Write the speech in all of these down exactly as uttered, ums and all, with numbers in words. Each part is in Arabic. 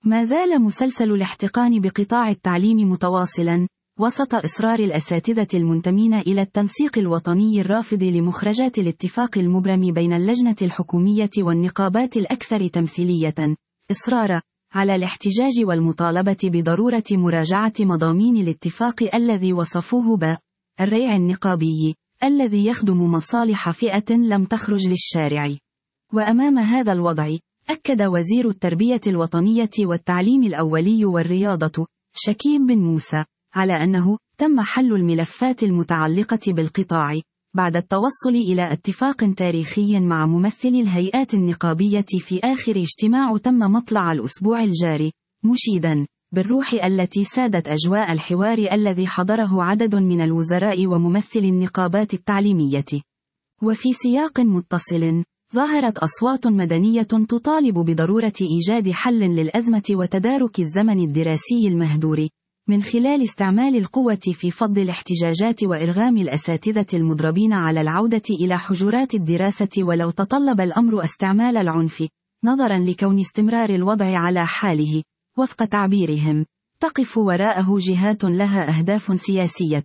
ما زال مسلسل الاحتقان بقطاع التعليم متواصلا، وسط إصرار الأساتذة المنتمين إلى التنسيق الوطني الرافض لمخرجات الاتفاق المبرم بين اللجنة الحكومية والنقابات الأكثر تمثيلية، إصرار على الاحتجاج والمطالبة بضرورة مراجعة مضامين الاتفاق الذي وصفوه ب الريع النقابي، الذي يخدم مصالح فئة لم تخرج للشارع. وأمام هذا الوضع، أكد وزير التربية الوطنية والتعليم الأولي والرياضة، شكيب بن موسى، على أنه تم حل الملفات المتعلقة بالقطاع بعد التوصل إلى اتفاق تاريخي مع ممثلي الهيئات النقابية في آخر اجتماع تم مطلع الأسبوع الجاري، مشيدا بالروح التي سادت أجواء الحوار الذي حضره عدد من الوزراء وممثلي النقابات التعليمية. وفي سياق متصل، ظهرت أصوات مدنية تطالب بضرورة إيجاد حل للأزمة وتدارك الزمن الدراسي المهدور، من خلال استعمال القوة في فض الاحتجاجات وإرغام الأساتذة المضربين على العودة إلى حجرات الدراسة ولو تطلب الأمر استعمال العنف، نظرا لكون استمرار الوضع على حاله، وفق تعبيرهم، تقف وراءه جهات لها أهداف سياسية.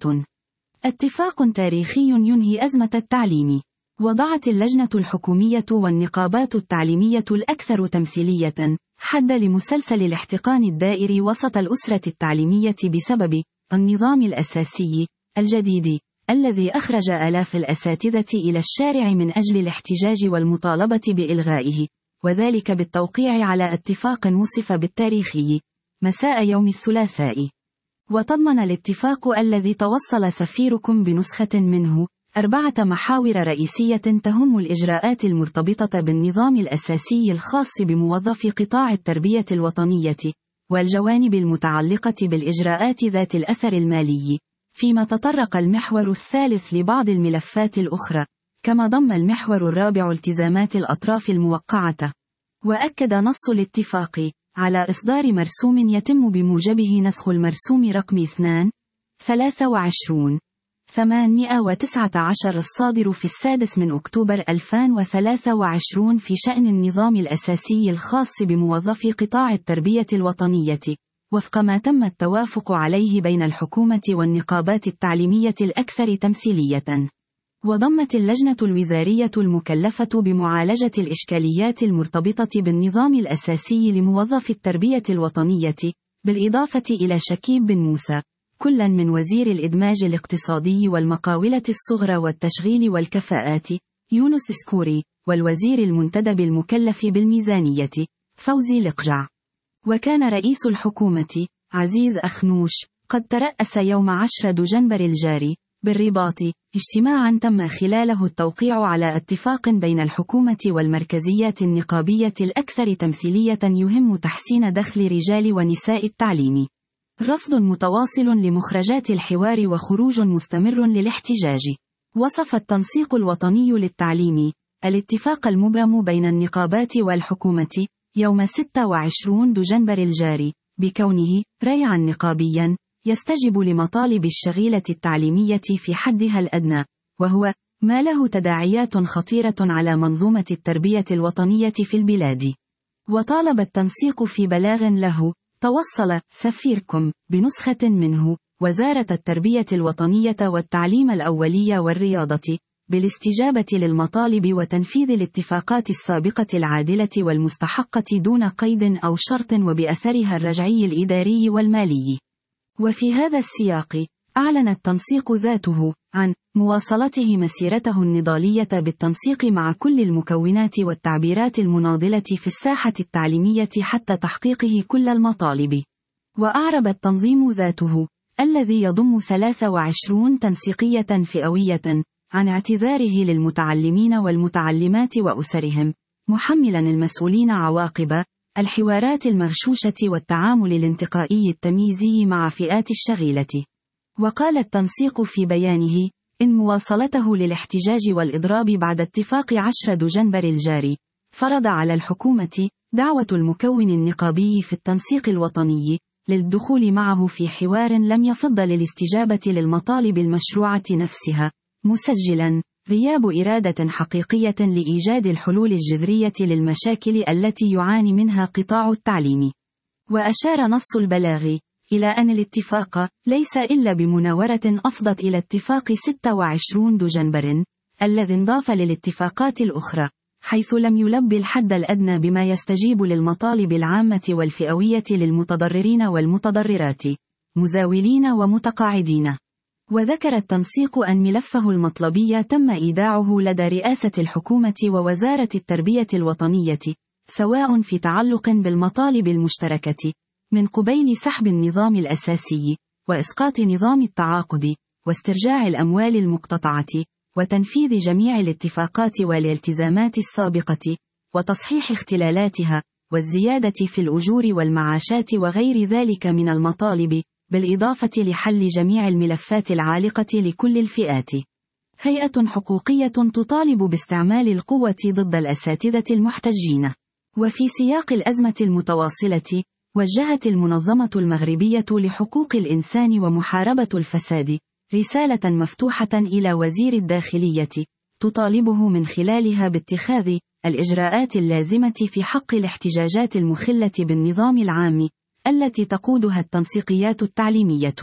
اتفاق تاريخي ينهي أزمة التعليم. وضعت اللجنة الحكومية والنقابات التعليمية الأكثر تمثيلية حد لمسلسل الاحتقان الدائر وسط الأسرة التعليمية بسبب النظام الأساسي الجديد، الذي أخرج آلاف الأساتذة إلى الشارع من أجل الاحتجاج والمطالبة بإلغائه، وذلك بالتوقيع على اتفاق وصف بالتاريخي مساء يوم الثلاثاء. وتضمن الاتفاق الذي توصل سفيركم بنسخة منه أربعة محاور رئيسية تهم الإجراءات المرتبطة بالنظام الأساسي الخاص بموظفي قطاع التربية الوطنية، والجوانب المتعلقة بالإجراءات ذات الأثر المالي، فيما تطرق المحور الثالث لبعض الملفات الأخرى، كما ضم المحور الرابع التزامات الأطراف الموقعة. وأكد نص الاتفاق على إصدار مرسوم يتم بموجبه نسخ المرسوم رقم اثنان ثلاثة وعشرين ثمانمائة وتسعة عشر الصادر في السادس من أكتوبر ألفين وثلاثة وعشرين في شأن النظام الأساسي الخاص بموظفي قطاع التربية الوطنية، وفق ما تم التوافق عليه بين الحكومة والنقابات التعليمية الأكثر تمثيلية. وضمت اللجنة الوزارية المكلفة بمعالجة الإشكاليات المرتبطة بالنظام الأساسي لموظفي التربية الوطنية، بالإضافة إلى شكيب بن موسى، كلا من وزير الإدماج الاقتصادي والمقاولة الصغرى والتشغيل والكفاءات يونس سكوري، والوزير المنتدب المكلف بالميزانية فوزي لقجع. وكان رئيس الحكومة عزيز أخنوش قد ترأس يوم عشرة دجنبر الجاري بالرباط اجتماعا تم خلاله التوقيع على اتفاق بين الحكومة والمركزيات النقابية الأكثر تمثيلية يهم تحسين دخل رجال ونساء التعليم. رفض متواصل لمخرجات الحوار وخروج مستمر للاحتجاج. وصف التنسيق الوطني للتعليم الاتفاق المبرم بين النقابات والحكومة يوم ستة وعشرين دجنبر الجاري بكونه ريعا نقابيا يستجب لمطالب الشغيلة التعليمية في حدها الأدنى، وهو ما له تداعيات خطيرة على منظومة التربية الوطنية في البلاد. وطالب التنسيق في بلاغ له توصل سفيركم بنسخة منه وزارة التربية الوطنية والتعليم الأولي والرياضة بالاستجابة للمطالب وتنفيذ الاتفاقات السابقة العادلة والمستحقة دون قيد أو شرط وبأثرها الرجعي الإداري والمالي. وفي هذا السياق، أعلن التنسيق ذاته عن مواصلته مسيرته النضالية بالتنسيق مع كل المكونات والتعبيرات المناضلة في الساحة التعليمية حتى تحقيقه كل المطالب. وأعرب التنظيم ذاته الذي يضم ثلاث وعشرين تنسيقية فئوية عن اعتذاره للمتعلمين والمتعلمات وأسرهم، محملا المسؤولين عواقب الحوارات المغشوشة والتعامل الانتقائي التمييزي مع فئات الشغيلة. وقال التنسيق في بيانه إن مواصلته للاحتجاج والإضراب بعد اتفاق عشرة دجنبر الجاري فرض على الحكومة دعوة المكون النقابي في التنسيق الوطني للدخول معه في حوار لم يفض للاستجابة للمطالب المشروعة نفسها، مسجلا غياب إرادة حقيقية لإيجاد الحلول الجذرية للمشاكل التي يعاني منها قطاع التعليم. وأشار نص البلاغ إلى أن الاتفاق ليس إلا بمناورة أفضت إلى اتفاق ستة وعشرين دجنبر الذي انضاف للاتفاقات الأخرى، حيث لم يلبي الحد الأدنى بما يستجيب للمطالب العامة والفئوية للمتضررين والمتضررات، مزاولين ومتقاعدين. وذكر التنسيق أن ملفه المطلبي تم إيداعه لدى رئاسة الحكومة ووزارة التربية الوطنية، سواء في تعلق بالمطالب المشتركة من قبيل سحب النظام الأساسي، وإسقاط نظام التعاقد، واسترجاع الأموال المقتطعة، وتنفيذ جميع الاتفاقات والالتزامات السابقة، وتصحيح اختلالاتها، والزيادة في الأجور والمعاشات وغير ذلك من المطالب، بالإضافة لحل جميع الملفات العالقة لكل الفئات. هيئة حقوقية تطالب باستعمال القوة ضد الأساتذة المحتجين. وفي سياق الأزمة المتواصلة، وجهت المنظمة المغربية لحقوق الإنسان ومحاربة الفساد رسالة مفتوحة إلى وزير الداخلية، تطالبه من خلالها باتخاذ الإجراءات اللازمة في حق الاحتجاجات المخلة بالنظام العام التي تقودها التنسيقيات التعليمية.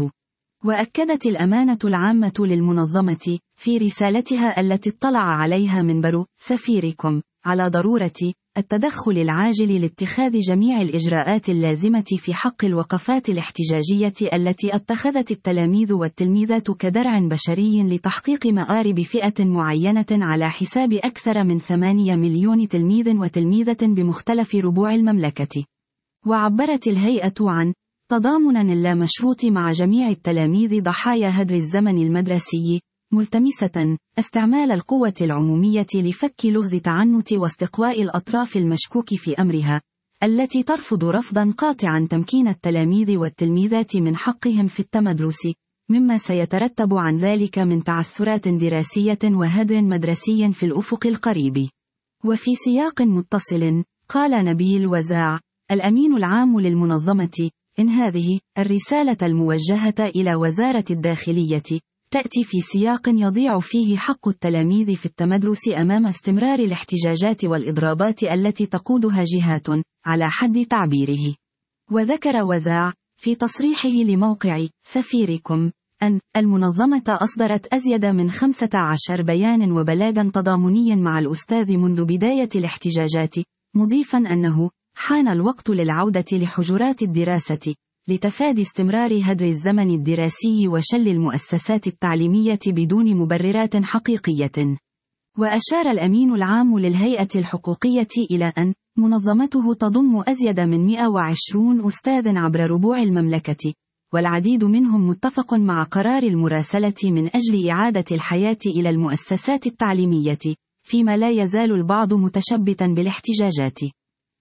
وأكدت الأمانة العامة للمنظمة في رسالتها التي اطلع عليها منبر سفيركم على ضرورة التدخل العاجل لاتخاذ جميع الإجراءات اللازمة في حق الوقفات الاحتجاجية التي اتخذت التلاميذ والتلميذات كدرع بشري لتحقيق مآرب فئة معينة على حساب أكثر من ثمانية مليون تلميذ وتلميذة بمختلف ربوع المملكة. وعبرت الهيئة عن تضامن لا مشروط مع جميع التلاميذ ضحايا هدر الزمن المدرسي، ملتمسة استعمال القوة العمومية لفك لغز تعنت واستقواء الأطراف المشكوك في أمرها، التي ترفض رفضا قاطعا تمكين التلاميذ والتلميذات من حقهم في التمدرس، مما سيترتب عن ذلك من تعثرات دراسية وهدر مدرسي في الأفق القريب. وفي سياق متصل، قال نبيل وزاع الأمين العام للمنظمة إن هذه الرسالة الموجهة إلى وزارة الداخلية تأتي في سياق يضيع فيه حق التلاميذ في التمدرس أمام استمرار الاحتجاجات والإضرابات التي تقودها جهات على حد تعبيره. وذكر وزاع في تصريحه لموقع سفيركم أن المنظمة أصدرت أزيد من خمسة عشر بيان وبلاغا تضامنيا مع الأستاذ منذ بداية الاحتجاجات، مضيفا أنه حان الوقت للعودة لحجرات الدراسة لتفادي استمرار هدر الزمن الدراسي وشل المؤسسات التعليمية بدون مبررات حقيقية. وأشار الأمين العام للهيئة الحقوقية إلى أن منظمته تضم أزيد من مئة وعشرين أستاذ عبر ربوع المملكة، والعديد منهم متفق مع قرار المراسلة من أجل إعادة الحياة إلى المؤسسات التعليمية، فيما لا يزال البعض متشبتا بالاحتجاجات.